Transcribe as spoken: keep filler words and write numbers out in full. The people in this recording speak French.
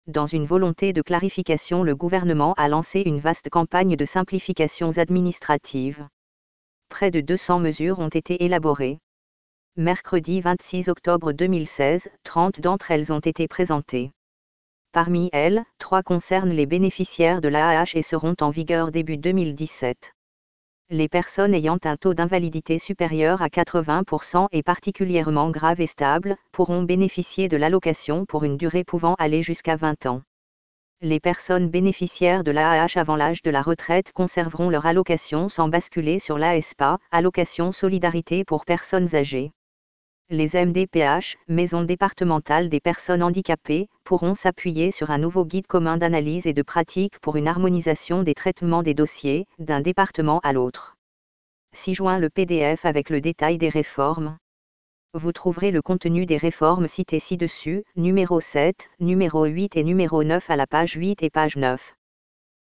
Dans une volonté de clarification, le gouvernement a lancé une vaste campagne de simplifications administratives. Près de deux cents mesures ont été élaborées. Mercredi vingt-six octobre deux mille seize, trente d'entre elles ont été présentées. Parmi elles, trois concernent les bénéficiaires de l'A A H et seront en vigueur début deux mille dix-sept. Les personnes ayant un taux d'invalidité supérieur à quatre-vingts pour cent et particulièrement grave et stable, pourront bénéficier de l'allocation pour une durée pouvant aller jusqu'à vingt ans. Les personnes bénéficiaires de l'A A H avant l'âge de la retraite conserveront leur allocation sans basculer sur l'A S P A, allocation solidarité pour personnes âgées. Les M D P H, Maisons départementales des personnes handicapées, pourront s'appuyer sur un nouveau guide commun d'analyse et de pratique pour une harmonisation des traitements des dossiers, d'un département à l'autre. ci-joint le P D F avec le détail des réformes. Vous trouverez le contenu des réformes citées ci-dessus, numéro sept, numéro huit et numéro neuf à la page huit et page neuf.